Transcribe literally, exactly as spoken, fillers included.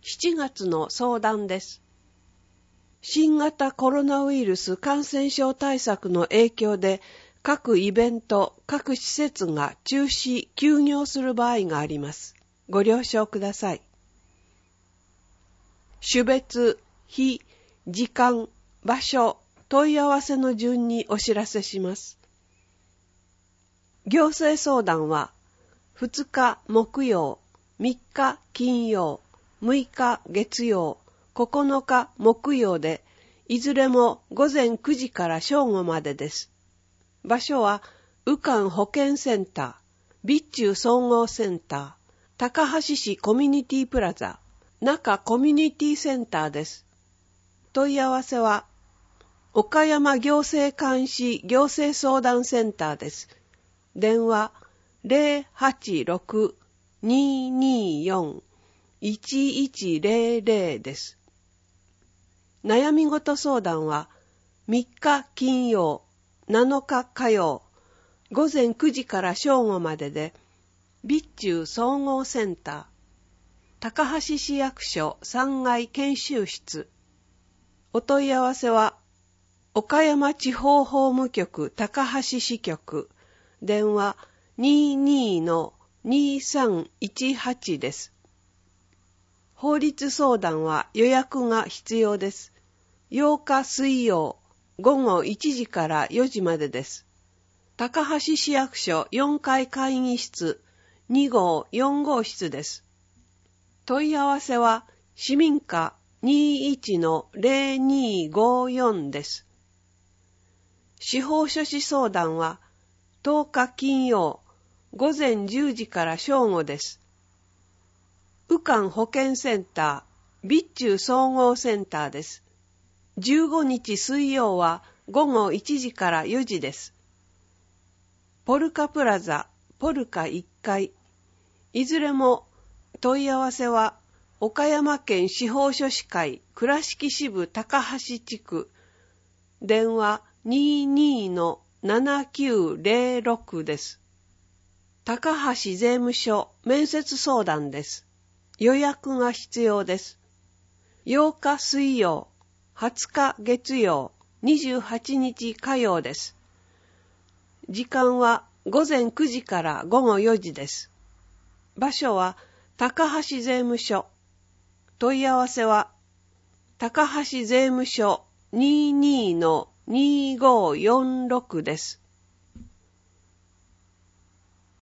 しちがつの相談です。新型コロナウイルス感染症対策の影響で各イベント、各施設が中止、休業する場合があります。ご了承ください。種別、日、時間、場所、問い合わせの順にお知らせします。行政相談はふつか木曜、みっか金曜、むいか月曜、ここのか木曜で、いずれもごぜんくじから正午までです。場所は、宇間保健センター、備中総合センター、高橋市コミュニティプラザ、中コミュニティセンターです。問い合わせは、岡山行政監視行政相談センターです。電話 ゼロはちろく にーにーよん いちいちゼロゼロ です。悩み事相談はみっか金曜、なのか火曜、ごぜんくじから正午までで、備中総合センター、高橋市役所さんがい研修室。お問い合わせは、岡山地方法務局高橋支局、電話 にーにーのにーさんいちはち です。法律相談は予約が必要です。ようか水曜、ごごいちじからよじまでです。高橋市役所よんかい会議室にごうよんごう室です。問い合わせは市民課 にーいちのゼロにーごよん です。司法書士相談はとおか金曜、ごぜんじゅうじから正午です。宇間保健センター、備中総合センターです。じゅうごにち水曜はごごいちじからよじです。ポルカプラザ、ポルカいっかい。いずれも問い合わせは岡山県司法書士会倉敷支部高橋地区。電話 にーにーのななきゅうゼロろく です。高橋税務署面接相談です。予約が必要です。ようか水曜、はつか月曜、にじゅうはちにち火曜です。時間はごぜんくじからごごよじです。場所は高橋税務署。問い合わせは高橋税務署 にーにーのにーごよんろく です。